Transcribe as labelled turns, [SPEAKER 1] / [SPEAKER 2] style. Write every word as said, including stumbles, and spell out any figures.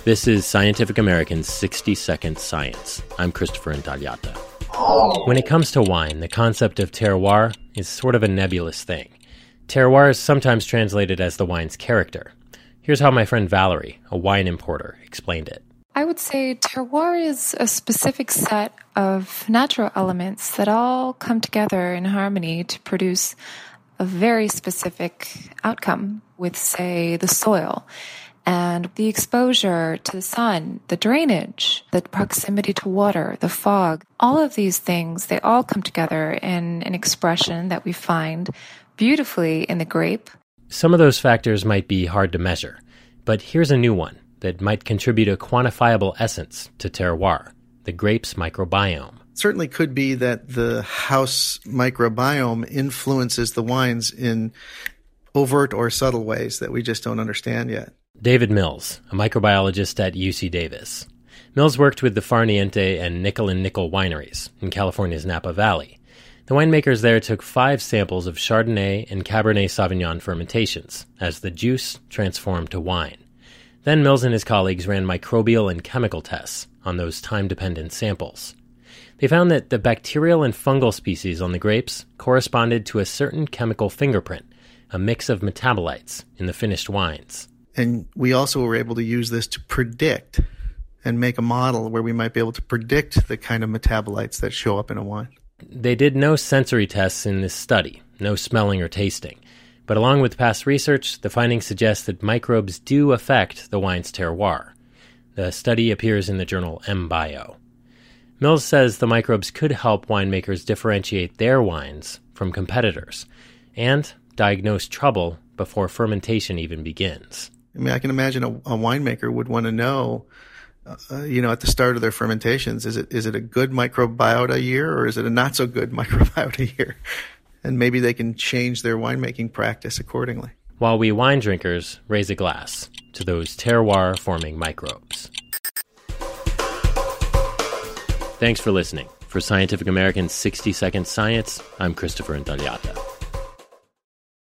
[SPEAKER 1] This is Scientific American's sixty second Science. I'm Christopher Intagliata. When it comes to wine, the concept of terroir is sort of a nebulous thing. Terroir is sometimes translated as the wine's character. Here's how my friend Valerie, a wine importer, explained it.
[SPEAKER 2] I would say terroir is a specific set of natural elements that all come together in harmony to produce a very specific outcome with, say, the soil and the exposure to the sun, the drainage, the proximity to water, the fog. All of these things, they all come together in an expression that we find beautifully in the grape.
[SPEAKER 1] Some of those factors might be hard to measure, but here's a new one that might contribute a quantifiable essence to terroir, the grape's microbiome.
[SPEAKER 3] It certainly could be that the house microbiome influences the wines in overt or subtle ways that we just don't understand yet.
[SPEAKER 1] David Mills, a microbiologist at U C Davis. Mills worked with the Far Niente and Nickel and Nickel wineries in California's Napa Valley. The winemakers there took five samples of Chardonnay and Cabernet Sauvignon fermentations as the juice transformed to wine. Then Mills and his colleagues ran microbial and chemical tests on those time-dependent samples. They found that the bacterial and fungal species on the grapes corresponded to a certain chemical fingerprint, a mix of metabolites in the finished wines.
[SPEAKER 3] And we also were able to use this to predict and make a model where we might be able to predict the kind of metabolites that show up in a wine.
[SPEAKER 1] They did no sensory tests in this study, no smelling or tasting. But along with past research, the findings suggest that microbes do affect the wine's terroir. The study appears in the journal EmBio. Mills says the microbes could help winemakers differentiate their wines from competitors and diagnose trouble before fermentation even begins.
[SPEAKER 3] I mean, I can imagine a, a winemaker would want to know, uh, you know, at the start of their fermentations, is it is it a good microbiota year or is it a not so good microbiota year? And maybe they can change their winemaking practice accordingly.
[SPEAKER 1] While we wine drinkers raise a glass to those terroir-forming microbes. Thanks for listening. For Scientific American's sixty second Science, I'm Christopher Intagliata.